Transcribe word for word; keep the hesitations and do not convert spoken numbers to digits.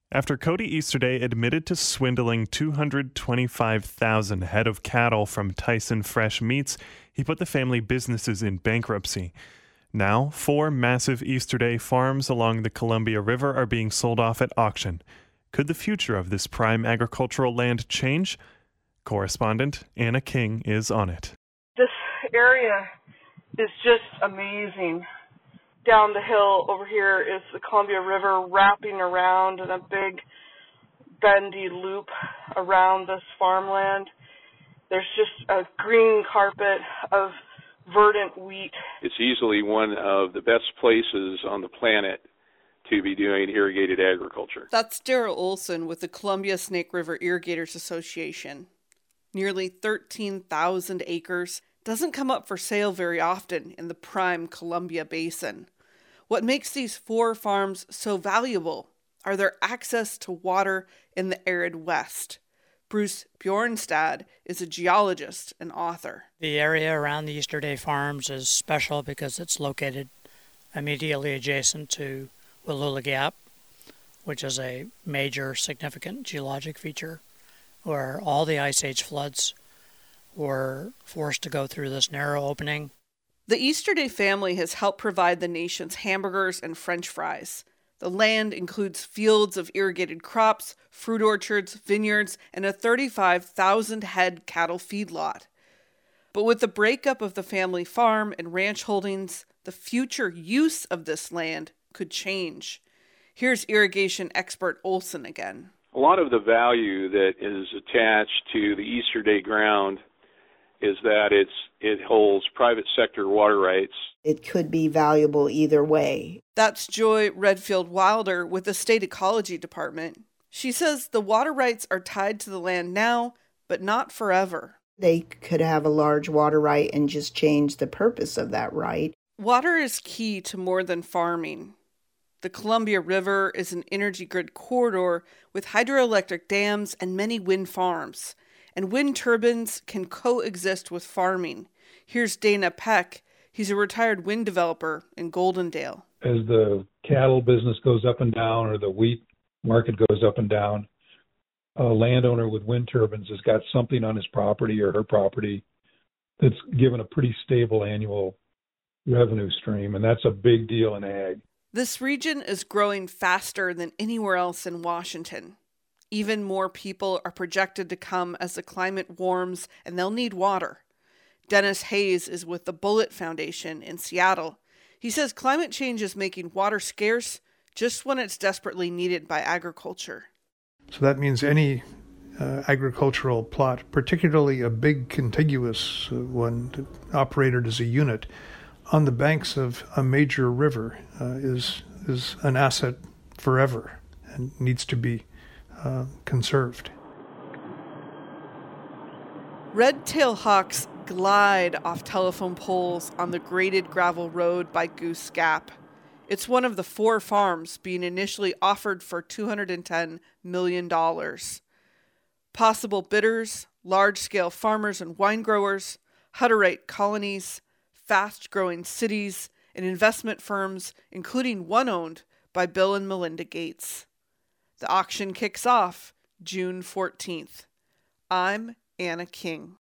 After Cody Easterday admitted to swindling two hundred twenty-five thousand head of cattle from Tyson Fresh Meats, he put the family businesses in bankruptcy. Now, four massive Easterday farms along the Columbia River are being sold off at auction. Could the future of this prime agricultural land change? Correspondent Anna King is on it. This area is just amazing. Down the hill over here is the Columbia River wrapping around in a big bendy loop around this farmland. There's just a green carpet of verdant wheat. It's easily one of the best places on the planet to be doing irrigated agriculture. That's Daryl Olson with the Columbia Snake River Irrigators Association. Nearly thirteen thousand acres doesn't come up for sale very often in the prime Columbia Basin. What makes these four farms so valuable are their access to water in the arid West. Bruce Bjornstad is a geologist and author. The area around the Easterday Farms is special because it's located immediately adjacent to Wallula Gap, which is a major significant geologic feature where all the Ice Age floods were forced to go through this narrow opening. The Easterday family has helped provide the nation's hamburgers and French fries. The land includes fields of irrigated crops, fruit orchards, vineyards, and a thirty-five thousand head cattle feedlot. But with the breakup of the family farm and ranch holdings, the future use of this land could change. Here's irrigation expert Olson again. A lot of the value that is attached to the Easterday ground is that it's it holds private sector water rights. It could be valuable either way. That's Joy Redfield Wilder with the State Ecology Department. She says the water rights are tied to the land now, but not forever. They could have a large water right and just change the purpose of that right. Water is key to more than farming. The Columbia River is an energy grid corridor with hydroelectric dams and many wind farms. And wind turbines can coexist with farming. Here's Dana Peck. He's a retired wind developer in Goldendale. As the cattle business goes up and down or the wheat market goes up and down, a landowner with wind turbines has got something on his property or her property that's given a pretty stable annual revenue stream, and that's a big deal in ag. This region is growing faster than anywhere else in Washington. Even more people are projected to come as the climate warms, and they'll need water. Dennis Hayes is with the Bullitt Foundation in Seattle. He says climate change is making water scarce just when it's desperately needed by agriculture. So that means any uh, agricultural plot, particularly a big contiguous uh, one operated as a unit on the banks of a major river, uh, is is an asset forever and needs to be Uh, conserved. Red-tail hawks glide off telephone poles on the graded gravel road by Goose Gap. It's one of the four farms being initially offered for two hundred ten million dollars. Possible bidders, large-scale farmers and wine growers, Hutterite colonies, fast-growing cities, and investment firms, including one owned by Bill and Melinda Gates. The auction kicks off June fourteenth. I'm Anna King.